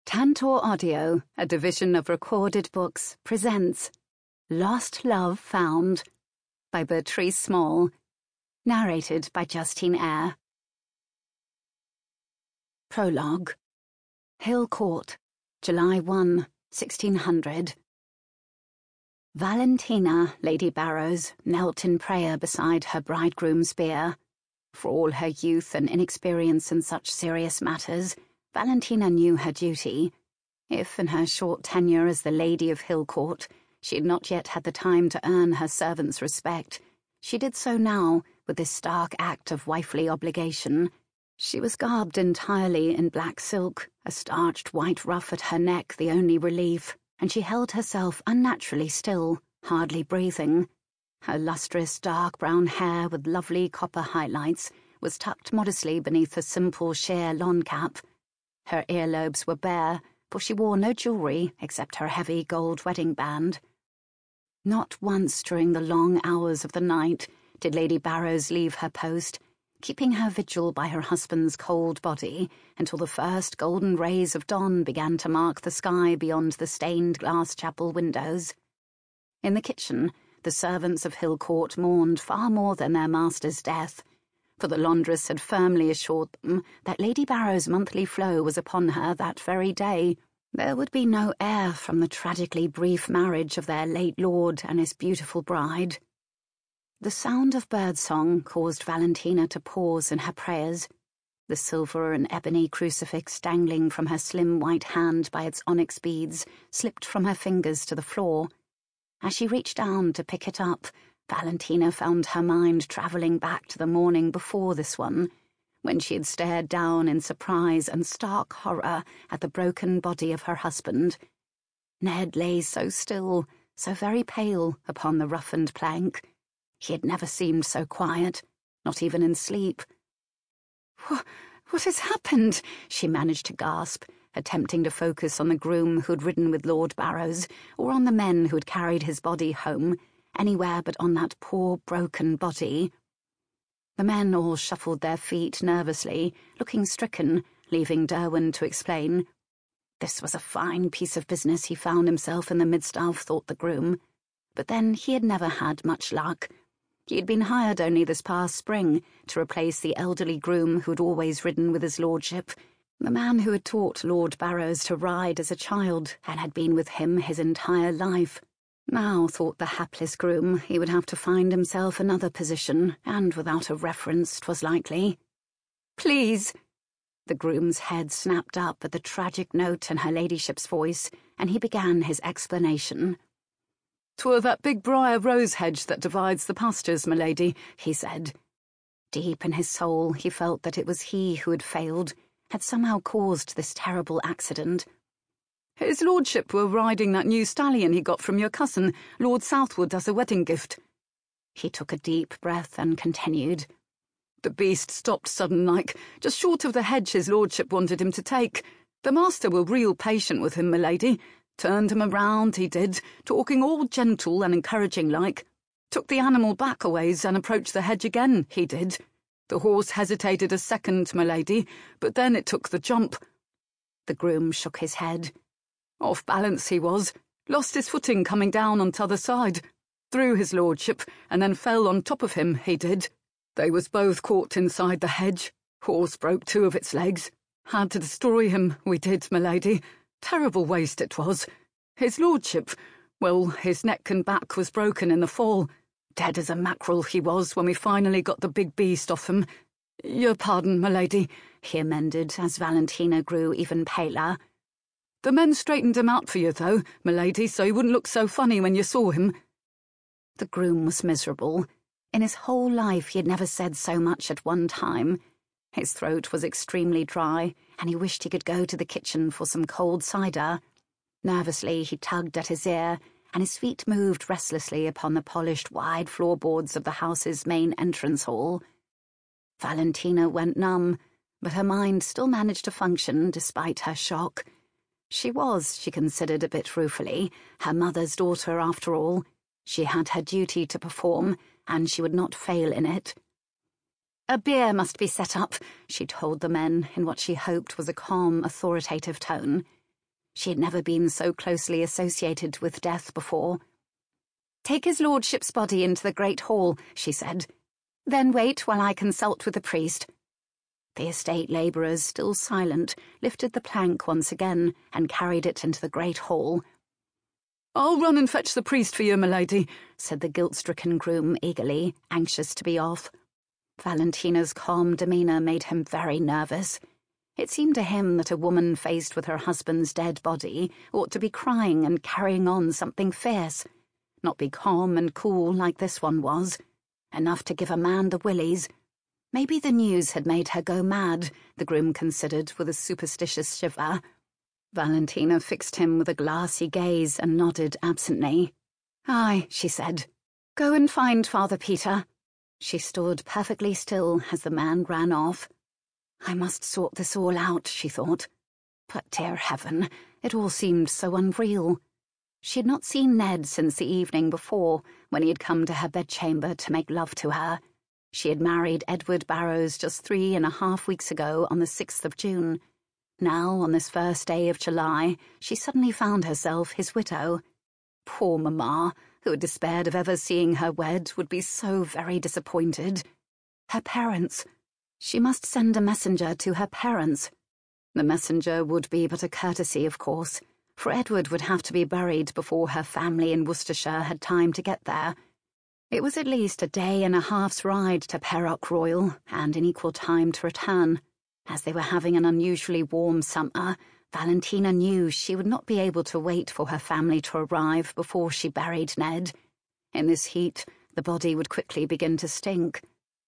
Tantor Audio, a division of Recorded Books, presents Lost Love Found by Bertrice Small, narrated by Justine Eyre. Prologue. Hill Court, July 1, 1600. Valentina, Lady Barrows, knelt in prayer beside her bridegroom's bier. For all her youth and inexperience in such serious matters, Valentina knew her duty. If, in her short tenure as the Lady of Hill Court, she had not yet had the time to earn her servants' respect, she did so now with this stark act of wifely obligation. She was garbed entirely in black silk, a starched white ruff at her neck the only relief, and she held herself unnaturally still, hardly breathing. Her lustrous dark brown hair with lovely copper highlights was tucked modestly beneath a simple sheer lawn cap. Her earlobes were bare, for she wore no jewellery except her heavy gold wedding band. Not once during the long hours of the night did Lady Barrows leave her post, keeping her vigil by her husband's cold body until the first golden rays of dawn began to mark the sky beyond the stained glass chapel windows. In the kitchen, the servants of Hill Court mourned far more than their master's death, for the laundress had firmly assured them that Lady Barrow's monthly flow was upon her that very day. There would be no heir from the tragically brief marriage of their late lord and his beautiful bride. The sound of birdsong caused Valentina to pause in her prayers, the silver and ebony crucifix dangling from her slim white hand by its onyx beads slipped from her fingers to the floor. As she reached down to pick it up, Valentina found her mind travelling back to the morning before this one, when she had stared down in surprise and stark horror at the broken body of her husband. Ned lay so still, so very pale, upon the roughened plank. He had never seemed so quiet, not even in sleep. What has happened?" she managed to gasp, attempting to focus on the groom who'd ridden with Lord Barrows, or on the men who'd carried his body home, anywhere but on that poor broken body. The men all shuffled their feet nervously, looking stricken, leaving Derwent to explain. This was a fine piece of business he found himself in the midst of, thought the groom. But then he had never had much luck. He had been hired only this past spring to replace the elderly groom who'd always ridden with his lordship, the man who had taught Lord Barrows to ride as a child and had been with him his entire life. Now, thought the hapless groom, he would have to find himself another position, and without a reference, 'twas likely. "Please!" The groom's head snapped up at the tragic note in her ladyship's voice, and he began his explanation. "'Twere that big briar rose hedge that divides the pastures, my lady," he said. Deep in his soul he felt that it was he who had failed, had somehow caused this terrible accident. "His lordship were riding that new stallion he got from your cousin, Lord Southwood, as a wedding gift." He took a deep breath and continued. "The beast stopped sudden-like, just short of the hedge his lordship wanted him to take. The master were real patient with him, my lady. Turned him around, he did, talking all gentle and encouraging-like. Took the animal back a ways and approached the hedge again, he did. The horse hesitated a second, my lady, but then it took the jump." The groom shook his head. "Off balance he was, lost his footing coming down on t'other side, threw his lordship, and then fell on top of him, he did. They was both caught inside the hedge. Horse broke 2 of its legs. Had to destroy him, we did, my lady. Terrible waste it was. His lordship, well, his neck and back was broken in the fall. Dead as a mackerel he was when we finally got the big beast off him. Your pardon, my lady," he amended as Valentina grew even paler. "The men straightened him out for you, though, my lady, so he wouldn't look so funny when you saw him." The groom was miserable. In his whole life he had never said so much at one time. His throat was extremely dry, and he wished he could go to the kitchen for some cold cider. Nervously he tugged at his ear, and his feet moved restlessly upon the polished wide floorboards of the house's main entrance hall. Valentina went numb, but her mind still managed to function despite her shock. She was, she considered a bit ruefully, her mother's daughter after all. She had her duty to perform, and she would not fail in it. "A bier must be set up," she told the men in what she hoped was a calm, authoritative tone. She had never been so closely associated with death before. "Take his lordship's body into the great hall," she said. "Then wait while I consult with the priest." The estate labourers, still silent, lifted the plank once again and carried it into the great hall. "I'll run and fetch the priest for you, milady," said the guilt-stricken groom eagerly, anxious to be off. Valentina's calm demeanour made him very nervous. It seemed to him that a woman faced with her husband's dead body ought to be crying and carrying on something fierce, not be calm and cool like this one was, enough to give a man the willies. Maybe the news had made her go mad, the groom considered with a superstitious shiver. Valentina fixed him with a glassy gaze and nodded absently. "Aye," she said. "Go and find Father Peter." She stood perfectly still as the man ran off. I must sort this all out, she thought. But, dear heaven, it all seemed so unreal. She had not seen Ned since the evening before, when he had come to her bedchamber to make love to her. She had married Edward Barrows just 3.5 weeks ago on the 6th of June. Now, on this first day of July, she suddenly found herself his widow. Poor mamma, who had despaired of ever seeing her wed, would be so very disappointed. Her parents. She must send a messenger to her parents. The messenger would be but a courtesy, of course, for Edward would have to be buried before her family in Worcestershire had time to get there. It was at least a 1.5 days' ride to Perrock Royal, and an equal time to return. As they were having an unusually warm summer, Valentina knew she would not be able to wait for her family to arrive before she buried Ned. In this heat, the body would quickly begin to stink.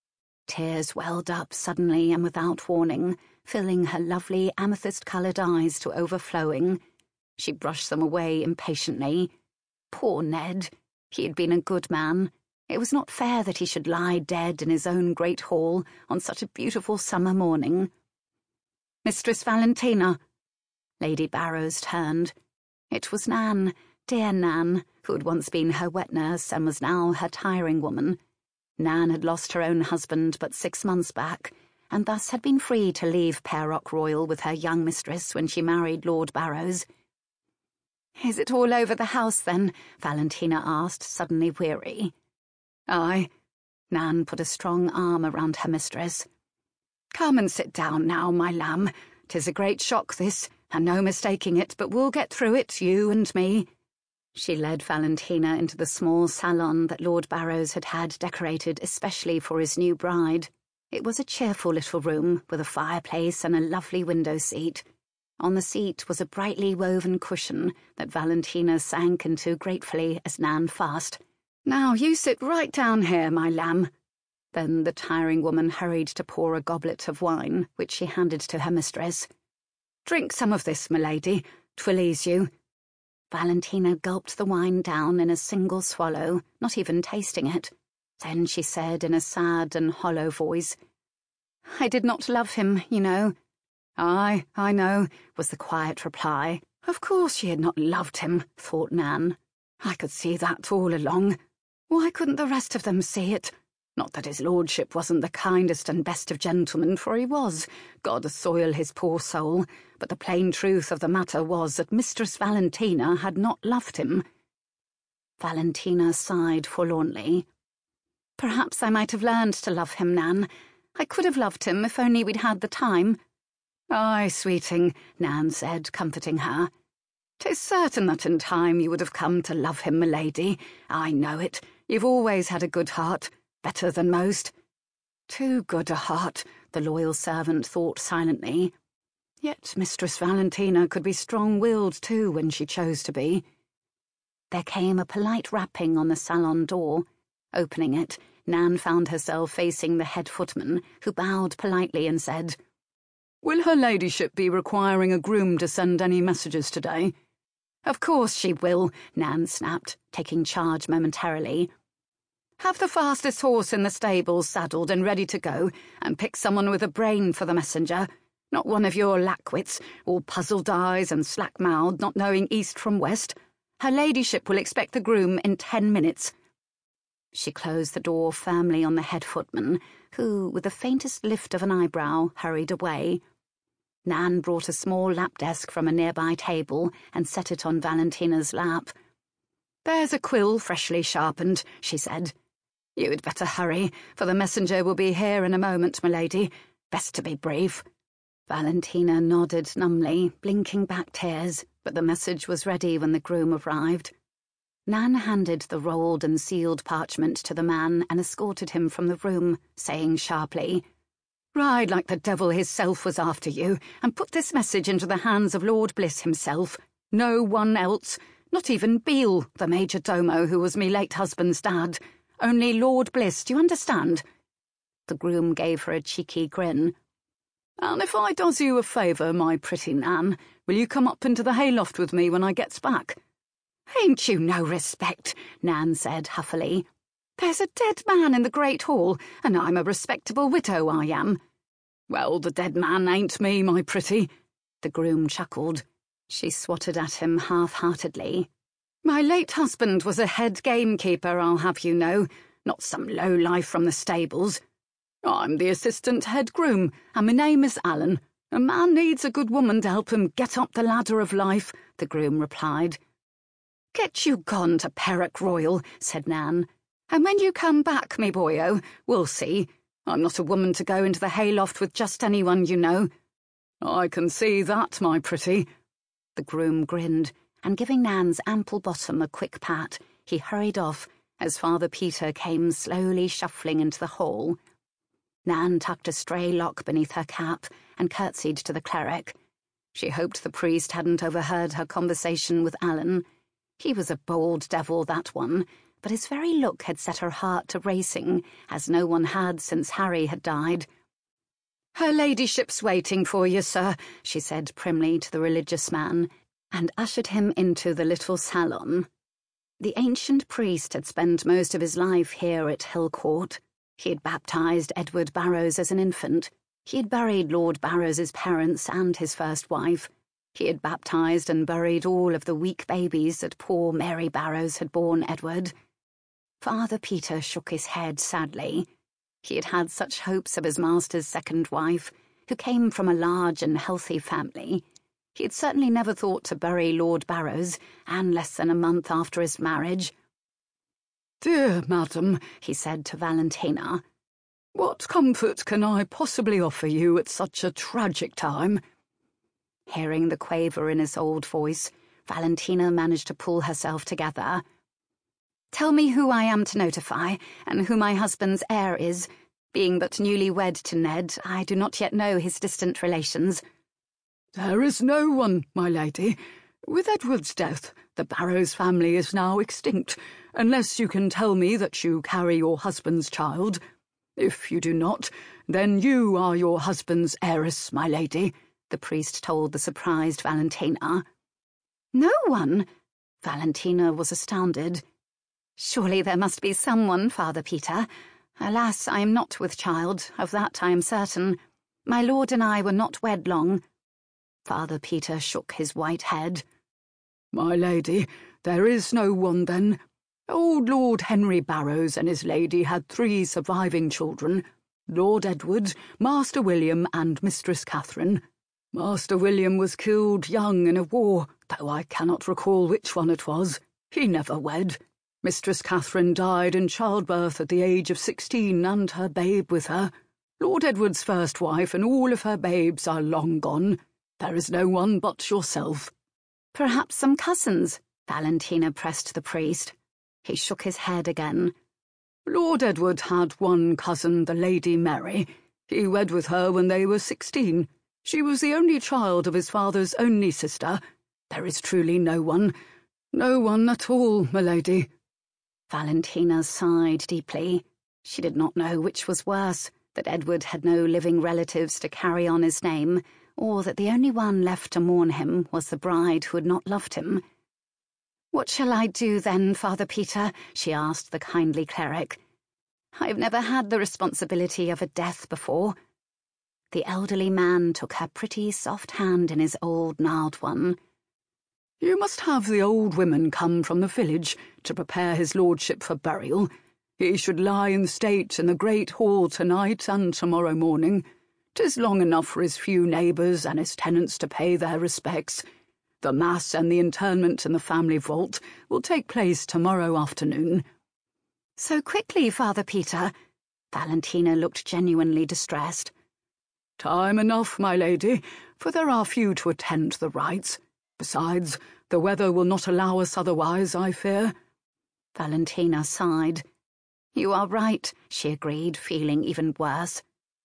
Tears welled up suddenly and without warning, filling her lovely amethyst-coloured eyes to overflowing. She brushed them away impatiently. Poor Ned. He had been a good man. It was not fair that he should lie dead in his own great hall on such a beautiful summer morning. "Mistress Valentina." Lady Barrows turned. It was Nan, dear Nan, who had once been her wet nurse and was now her tiring woman. Nan had lost her own husband but 6 months back, and thus had been free to leave Perrock Royal with her young mistress when she married Lord Barrows. "Is it all over the house, then?" Valentina asked, suddenly weary. "Aye." Nan put a strong arm around her mistress. "Come and sit down now, my lamb. 'Tis a great shock, this, and no mistaking it, but we'll get through it, you and me." She led Valentina into the small salon that Lord Barrows had had decorated especially for his new bride. It was a cheerful little room, with a fireplace and a lovely window seat. On the seat was a brightly woven cushion that Valentina sank into gratefully as Nan fussed. "Now you sit right down here, my lamb." Then the tiring woman hurried to pour a goblet of wine, which she handed to her mistress. "Drink some of this, milady. 'Twill ease you." Valentina gulped the wine down in a single swallow, not even tasting it. Then she said in a sad and hollow voice, "I did not love him, you know." "Aye, I know," was the quiet reply. Of course she had not loved him, thought Nan. I could see that all along. Why couldn't the rest of them see it? Not that his lordship wasn't the kindest and best of gentlemen, for he was, God assoil his poor soul, but the plain truth of the matter was that Mistress Valentina had not loved him. Valentina sighed forlornly. "Perhaps I might have learned to love him, Nan. I could have loved him if only we'd had the time." "Aye, sweeting," Nan said, comforting her. "'Tis certain that in time you would have come to love him, milady. I know it. You've always had a good heart, better than most." Too good a heart, the loyal servant thought silently. Yet Mistress Valentina could be strong-willed too when she chose to be. There came a polite rapping on the salon door. Opening it, Nan found herself facing the head footman, who bowed politely and said, "Will her ladyship be requiring a groom to send any messages today?" "Of course she will," Nan snapped, taking charge momentarily. "Have the fastest horse in the stables saddled and ready to go, and pick someone with a brain for the messenger. Not one of your lackwits, all puzzled eyes and slack-mouthed, not knowing east from west. Her ladyship will expect the groom in 10 minutes. She closed the door firmly on the head footman, who, with the faintest lift of an eyebrow, hurried away. Nan brought a small lap desk from a nearby table and set it on Valentina's lap. "There's a quill freshly sharpened," she said. "You had better hurry, for the messenger will be here in a moment, milady. Best to be brief." Valentina nodded numbly, blinking back tears, but the message was ready when the groom arrived. Nan handed the rolled and sealed parchment to the man and escorted him from the room, saying sharply, "Ride like the devil hisself was after you, and put this message into the hands of Lord Bliss himself. No one else, not even Beale, the major domo who was me late husband's dad. Only Lord Bliss, do you understand?" The groom gave her a cheeky grin. "And if I does you a favour, my pretty Nan, will you come up into the hayloft with me when I gets back?" "Ain't you no respect?" Nan said huffily. "There's a dead man in the great hall, and I'm a respectable widow, I am." "Well, the dead man ain't me, my pretty." The groom chuckled. She swatted at him half-heartedly. "My late husband was a head gamekeeper, I'll have you know, not some lowlife from the stables. I'm the assistant head groom, and my name is Allen. A man needs a good woman to help him get up the ladder of life," the groom replied. "Get you gone to Perrock Royal," said Nan. "And when you come back, me boyo, we'll see. I'm not a woman to go into the hayloft with just anyone you know." "I can see that, my pretty." The groom grinned, and giving Nan's ample bottom a quick pat, he hurried off as Father Peter came slowly shuffling into the hall. Nan tucked a stray lock beneath her cap and curtsied to the cleric. She hoped the priest hadn't overheard her conversation with Allen. He was a bold devil, that one, but his very look had set her heart to racing, as no one had since Harry had died. "Her ladyship's waiting for you, sir," she said primly to the religious man, and ushered him into the little salon. The ancient priest had spent most of his life here at Hill Court. He had baptised Edward Barrows as an infant. He had buried Lord Barrows's parents and his first wife. He had baptised and buried all of the weak babies that poor Mary Barrows had borne Edward. Father Peter shook his head sadly. He had had such hopes of his master's second wife, who came from a large and healthy family. He had certainly never thought to bury Lord Barrows, and less than a month after his marriage. "Dear madam," he said to Valentina, "what comfort can I possibly offer you at such a tragic time?" Hearing the quaver in his old voice, Valentina managed to pull herself together. "Tell me who I am to notify, and who my husband's heir is. Being but newly wed to Ned, I do not yet know his distant relations." "There is no one, my lady. With Edward's death, the Barrows family is now extinct, unless you can tell me that you carry your husband's child. If you do not, then you are your husband's heiress, my lady," the priest told the surprised Valentina. "No one?" Valentina was astounded. "Surely there must be someone, Father Peter. Alas, I am not with child, of that I am certain. My lord and I were not wed long." Father Peter shook his white head. "My lady, there is no one then. Old Lord Henry Barrows and his lady had 3 surviving children, Lord Edward, Master William, and Mistress Catherine. Master William was killed young in a war, though I cannot recall which one it was. He never wed. Mistress Catherine died in childbirth at the age of 16, and her babe with her. Lord Edward's first wife and all of her babes are long gone. There is no one but yourself." "Perhaps some cousins," Valentina pressed the priest. He shook his head again. "Lord Edward had one cousin, the Lady Mary. He wed with her when they were 16. She was the only child of his father's only sister. There is truly no one at all, my lady." Valentina sighed deeply. She did not know which was worse, that Edward had no living relatives to carry on his name, or that the only one left to mourn him was the bride who had not loved him. "What shall I do then, Father Peter?" she asked the kindly cleric. "I've never had the responsibility of a death before." The elderly man took her pretty soft hand in his old gnarled one. "You must have the old women come from the village to prepare his lordship for burial. He should lie in state in the great hall tonight and tomorrow morning. 'Tis long enough for his few neighbours and his tenants to pay their respects. The Mass and the interment in the family vault will take place tomorrow afternoon." "So quickly, Father Peter?" Valentina looked genuinely distressed. "Time enough, my lady, for there are few to attend to the rites. Besides, the weather will not allow us otherwise, I fear." Valentina sighed. "You are right," she agreed, feeling even worse.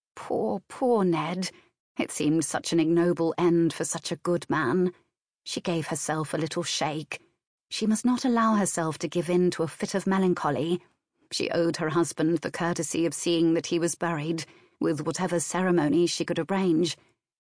Poor Ned. It seemed such an ignoble end for such a good man. She gave herself a little shake. She must not allow herself to give in to a fit of melancholy. She owed her husband the courtesy of seeing that he was buried, with whatever ceremony she could arrange.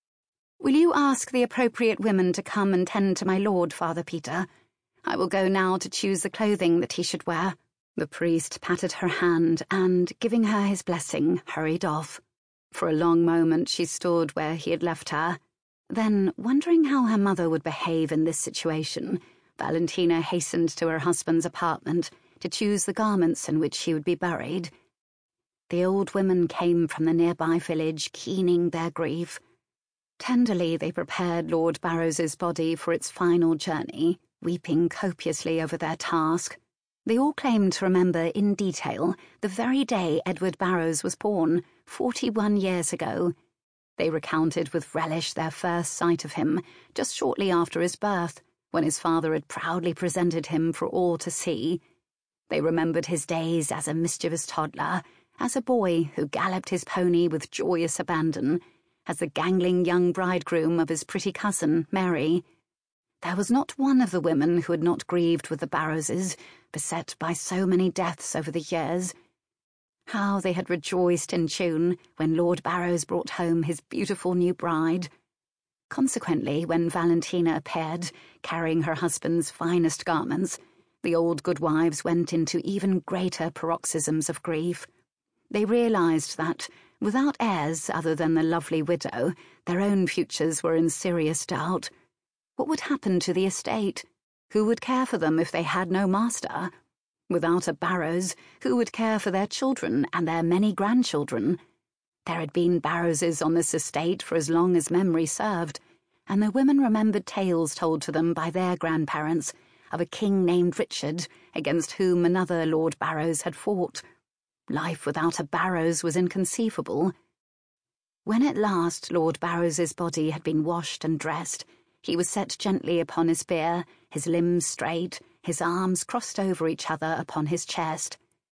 "Will you ask the appropriate women to come and tend to my lord, Father Peter? I will go now to choose the clothing that he should wear." The priest patted her hand and, giving her his blessing, hurried off. For a long moment she stood where he had left her. Then, wondering how her mother would behave in this situation, Valentina hastened to her husband's apartment to choose the garments in which he would be buried. The old women came from the nearby village, keening their grief. Tenderly they prepared Lord Barrows's body for its final journey, weeping copiously over their task. They all claimed to remember in detail the very day Edward Barrows was born, 41 years ago. They recounted with relish their first sight of him, just shortly after his birth, when his father had proudly presented him for all to see. They remembered his days as a mischievous toddler, as a boy who galloped his pony with joyous abandon, as the gangling young bridegroom of his pretty cousin, Mary. There was not one of the women who had not grieved with the Barrowses, beset by so many deaths over the years. How they had rejoiced in June when Lord Barrows brought home his beautiful new bride. Consequently, when Valentina appeared, carrying her husband's finest garments, the old goodwives went into even greater paroxysms of grief. They realized that, without heirs other than the lovely widow, their own futures were in serious doubt. What would happen to the estate? Who would care for them if they had no master? Without a Barrows, who would care for their children and their many grandchildren? There had been Barrowses on this estate for as long as memory served, and the women remembered tales told to them by their grandparents of a king named Richard, against whom another Lord Barrows had fought. Life without a Barrows was inconceivable. When at last Lord Barrows's body had been washed and dressed, he was set gently upon his bier, his limbs straight, his arms crossed over each other upon his chest.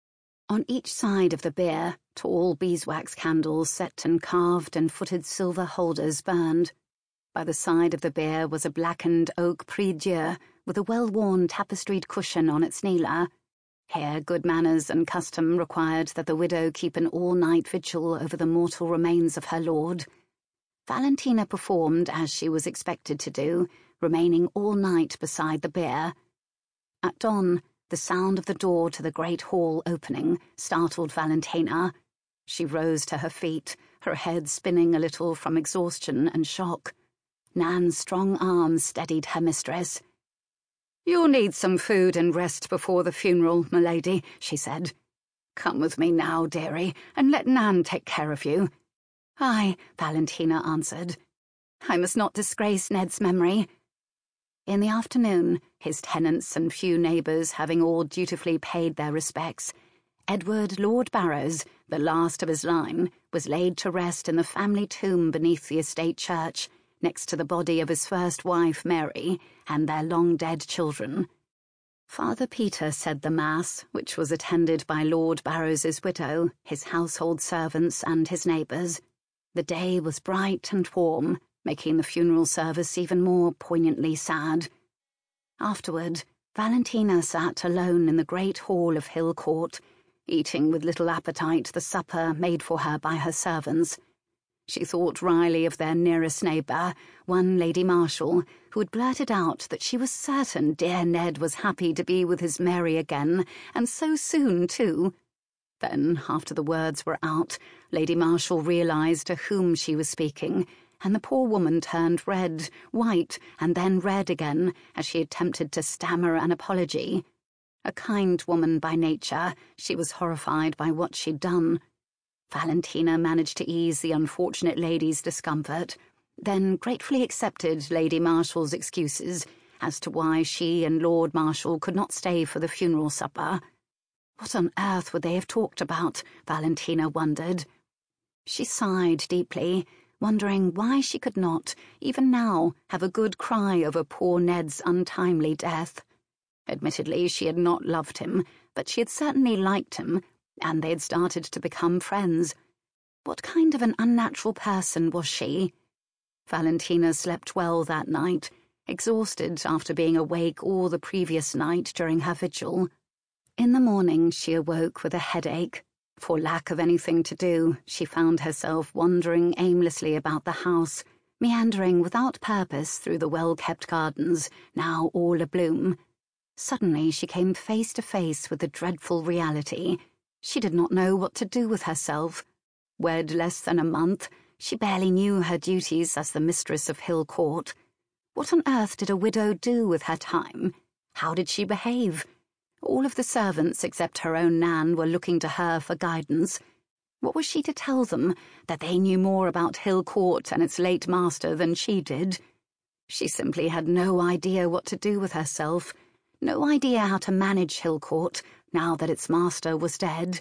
On each side of the bier, tall beeswax candles set in carved and footed silver holders burned. By the side of the bier was a blackened oak prie-dieu with a well-worn tapestried cushion on its kneeler. Here good manners and custom required that the widow keep an all-night vigil over the mortal remains of her lord. Valentina performed as she was expected to do, remaining all night beside the bier. At dawn, the sound of the door to the great hall opening startled Valentina. She rose to her feet, her head spinning a little from exhaustion and shock. Nan's strong arms steadied her mistress. "You'll need some food and rest before the funeral, m'lady," she said. "Come with me now, dearie, and let Nan take care of you." "Aye," Valentina answered. "I must not disgrace Ned's memory." In the afternoon, his tenants and few neighbours having all dutifully paid their respects, Edward Lord Barrows, the last of his line, was laid to rest in the family tomb beneath the estate church, next to the body of his first wife, Mary, and their long-dead children. Father Peter said the Mass, which was attended by Lord Barrows's widow, his household servants, and his neighbours. The day was bright and warm, making the funeral service even more poignantly sad. Afterward, Valentina sat alone in the great hall of Hill Court, eating with little appetite the supper made for her by her servants. She thought wryly of their nearest neighbour, one Lady Marshall, who had blurted out that she was certain dear Ned was happy to be with his Mary again, and so soon too. Then, after the words were out, Lady Marshall realised to whom she was speaking, and the poor woman turned red, white, and then red again, as she attempted to stammer an apology. A kind woman by nature, she was horrified by what she'd done. Valentina managed to ease the unfortunate lady's discomfort, then gratefully accepted Lady Marshall's excuses as to why she and Lord Marshall could not stay for the funeral supper. What on earth would they have talked about, Valentina wondered. She sighed deeply, wondering why she could not, even now, have a good cry over poor Ned's untimely death. Admittedly, she had not loved him, but she had certainly liked him, and they had started to become friends. What kind of an unnatural person was she? Valentina slept well that night, exhausted after being awake all the previous night during her vigil. In the morning she awoke with a headache. For lack of anything to do, she found herself wandering aimlessly about the house, meandering without purpose through the well-kept gardens, now all abloom. Suddenly she came face to face with the dreadful reality. She did not know what to do with herself. Wed less than a month, she barely knew her duties as the mistress of Hill Court. What on earth did a widow do with her time? How did she behave? All of the servants except her own Nan were looking to her for guidance. What was she to tell them, that they knew more about Hill Court and its late master than she did? She simply had no idea what to do with herself, no idea how to manage Hill Court now that its master was dead.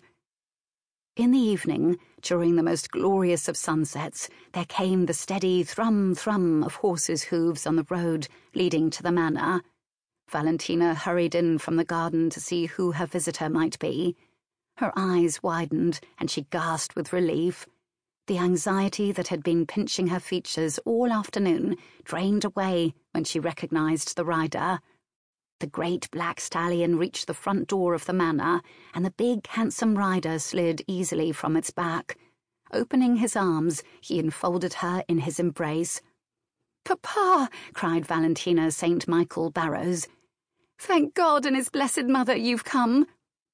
In the evening, during the most glorious of sunsets, there came the steady thrum-thrum of horses' hooves on the road leading to the manor. Valentina hurried in from the garden to see who her visitor might be. Her eyes widened, and she gasped with relief. The anxiety that had been pinching her features all afternoon drained away when she recognized the rider. The great black stallion reached the front door of the manor, and the big, handsome rider slid easily from its back. Opening his arms, he enfolded her in his embrace. "Papa!" cried Valentina St. Michael Barrows. "Thank God and his blessed mother you've come."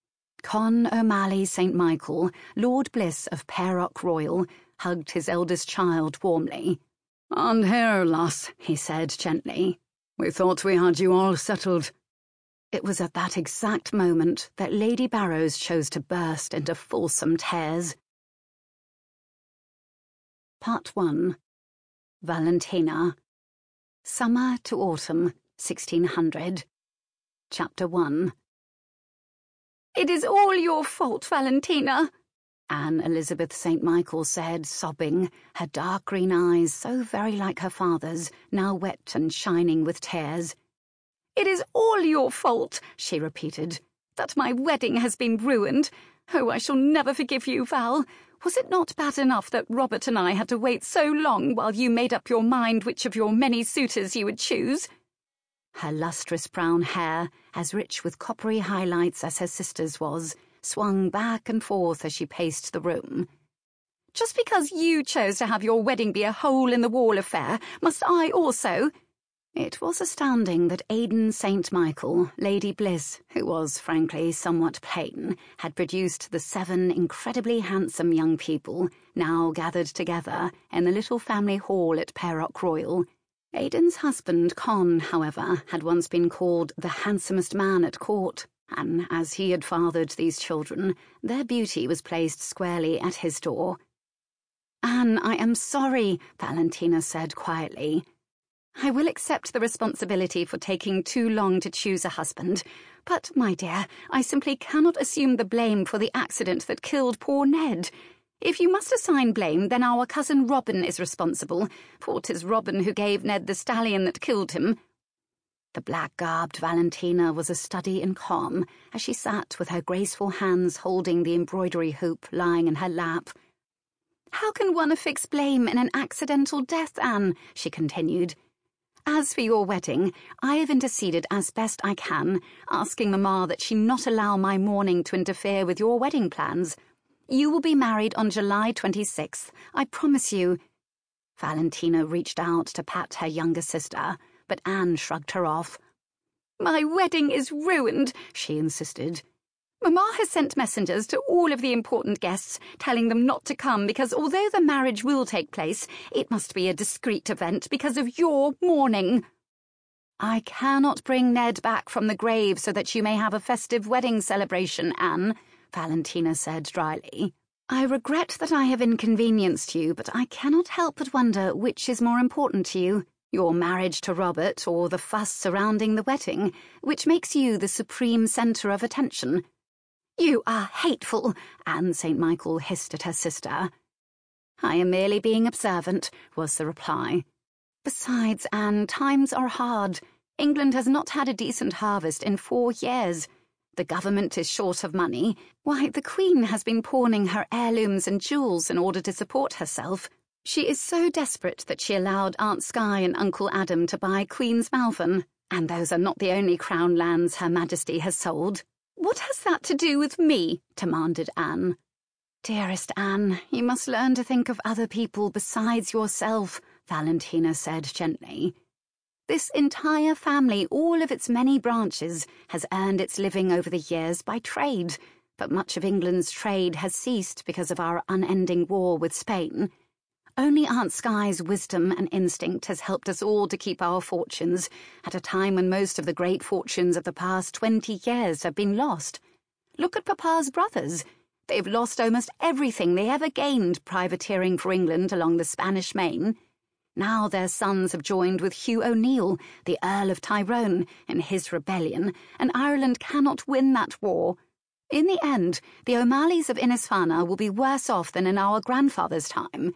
Con O'Malley St. Michael, Lord Bliss of Perock Royal, hugged his eldest child warmly. "And here, lass," he said gently. "We thought we had you all settled." It was at that exact moment that Lady Barrows chose to burst into fulsome tears. Part 1. Valentina. Summer to Autumn, 1600. Chapter 1. "It is all your fault, Valentina," Anne Elizabeth St. Michael said, sobbing, her dark green eyes so very like her father's, now wet and shining with tears. "It is all your fault," she repeated, "that my wedding has been ruined. Oh, I shall never forgive you, Val. Was it not bad enough that Robert and I had to wait so long while you made up your mind which of your many suitors you would choose?" Her lustrous brown hair, as rich with coppery highlights as her sister's was, swung back and forth as she paced the room. "Just because you chose to have your wedding be a hole-in-the-wall affair, must I also?" It was astounding that Aidan St. Michael, Lady Bliss, who was, frankly, somewhat plain, had produced the 7 incredibly handsome young people now gathered together in the little family hall at Perock Royal. Aidan's husband, Con, however, had once been called the handsomest man at court, and as he had fathered these children, their beauty was placed squarely at his door. "Anne, I am sorry," Valentina said quietly. "I will accept the responsibility for taking too long to choose a husband, but, my dear, I simply cannot assume the blame for the accident that killed poor Ned. If you must assign blame, then our cousin Robin is responsible, for 'tis Robin who gave Ned the stallion that killed him." The black-garbed Valentina was a study in calm as she sat with her graceful hands holding the embroidery hoop lying in her lap. "How can one affix blame in an accidental death, Anne?" she continued. "As for your wedding, I have interceded as best I can, asking Mamma that she not allow my mourning to interfere with your wedding plans. You will be married on July 26th, I promise you." Valentina reached out to pat her younger sister, but Anne shrugged her off. "My wedding is ruined," she insisted. "Mamma has sent messengers to all of the important guests, telling them not to come because although the marriage will take place, it must be a discreet event because of your mourning." "I cannot bring Ned back from the grave so that you may have a festive wedding celebration, Anne," Valentina said dryly. I regret that I have inconvenienced you, but I cannot help but wonder which is more important to you, your marriage to Robert or the fuss surrounding the wedding, which makes you the supreme centre of attention. You are hateful, Anne St. Michael hissed at her sister. I am merely being observant, was the reply. Besides, Anne, times are hard. England has not had a decent harvest in 4 years. The government is short of money. Why, the Queen has been pawning her heirlooms and jewels in order to support herself. She is so desperate that she allowed Aunt Skye and Uncle Adam to buy Queen's Malvern, and those are not the only crown lands Her Majesty has sold. What has that to do with me? Demanded Anne. Dearest Anne, you must learn to think of other people besides yourself, Valentina said gently. This entire family, all of its many branches, has earned its living over the years by trade, but much of England's trade has ceased because of our unending war with Spain. Only Aunt Skye's wisdom and instinct has helped us all to keep our fortunes at a time when most of the great fortunes of the past 20 years have been lost. Look at Papa's brothers. They've lost almost everything they ever gained privateering for England along the Spanish Main. Now their sons have joined with Hugh O'Neill, the Earl of Tyrone, in his rebellion, and Ireland cannot win that war. In the end, the O'Malleys of Innisfana will be worse off than in our grandfather's time.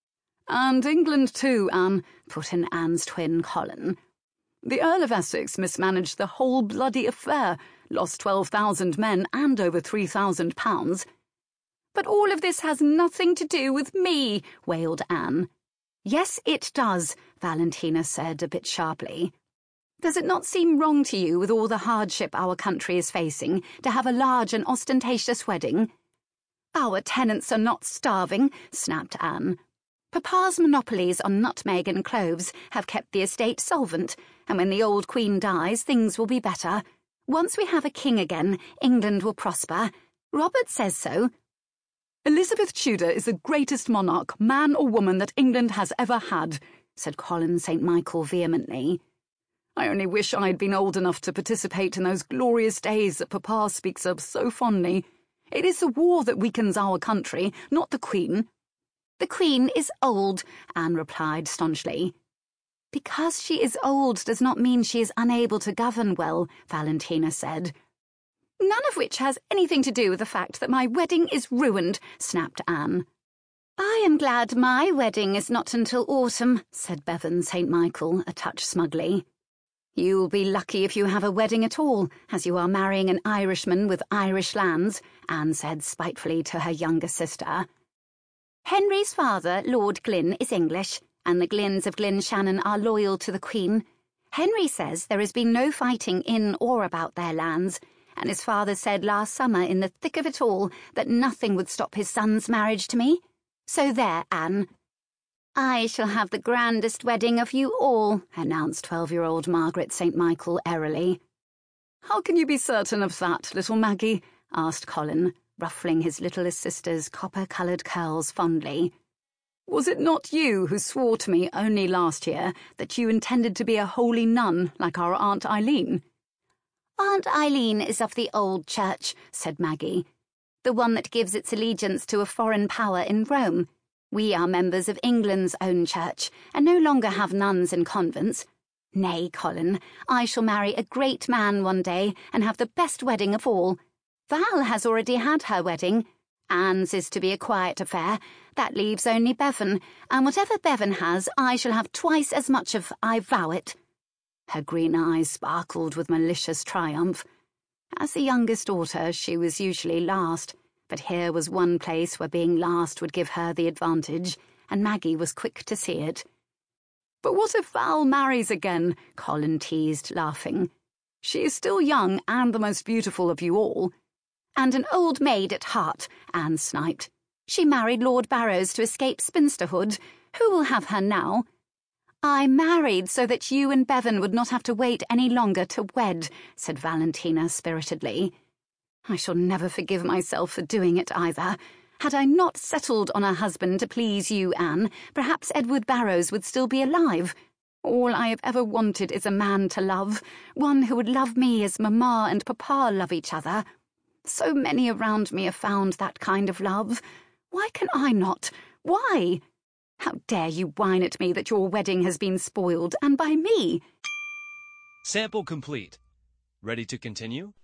And England too, Anne, put in Anne's twin, Colin. The Earl of Essex mismanaged the whole bloody affair, lost 12,000 men and over £3,000. But all of this has nothing to do with me, wailed Anne. Yes, it does, Valentina said a bit sharply. Does it not seem wrong to you, with all the hardship our country is facing, to have a large and ostentatious wedding? Our tenants are not starving, snapped Anne. Papa's monopolies on nutmeg and cloves have kept the estate solvent, and when the old Queen dies, things will be better. Once we have a king again, England will prosper. Robert says so. Elizabeth Tudor is the greatest monarch, man or woman, that England has ever had, said Colin St. Michael vehemently. I only wish I'd been old enough to participate in those glorious days that Papa speaks of so fondly. It is the war that weakens our country, not the Queen. The Queen is old, Anne replied staunchly. Because she is old does not mean she is unable to govern well, Valentina said. None of which has anything to do with the fact that my wedding is ruined, snapped Anne. I am glad my wedding is not until autumn, said Bevan St. Michael, a touch smugly. You'll be lucky if you have a wedding at all, as you are marrying an Irishman with Irish lands, Anne said spitefully to her younger sister. Henry's father, Lord Glyn, is English, and the Glyns of Glyn-Shannon are loyal to the Queen. Henry says there has been no fighting in or about their lands, and his father said last summer in the thick of it all that nothing would stop his son's marriage to me. So there, Anne. I shall have the grandest wedding of you all, announced 12-year-old Margaret St. Michael airily. How can you be certain of that, little Maggie? Asked Colin, ruffling his littlest sister's copper-coloured curls fondly. Was it not you who swore to me only last year that you intended to be a holy nun like our Aunt Eileen? Aunt Eileen is of the old church, said Maggie, the one that gives its allegiance to a foreign power in Rome. We are members of England's own church, and no longer have nuns in convents. Nay, Colin, I shall marry a great man one day and have the best wedding of all. Val has already had her wedding. Anne's is to be a quiet affair. That leaves only Bevan, and whatever Bevan has, I shall have twice as much of, I vow it. Her green eyes sparkled with malicious triumph. As the youngest daughter, she was usually last, but here was one place where being last would give her the advantage, and Maggie was quick to see it. But what if Val marries again? Colin teased, laughing. She is still young and the most beautiful of you all. And an old maid at heart, Anne sniped. She married Lord Barrows to escape spinsterhood. Who will have her now? I married so that you and Bevan would not have to wait any longer to wed, said Valentina spiritedly. I shall never forgive myself for doing it either. Had I not settled on a husband to please you, Anne, perhaps Edward Barrows would still be alive. All I have ever wanted is a man to love, one who would love me as Mamma and Papa love each other. So many around me have found that kind of love. Why can I not? Why? How dare you whine at me that your wedding has been spoiled, and by me? Sample complete. Ready to continue?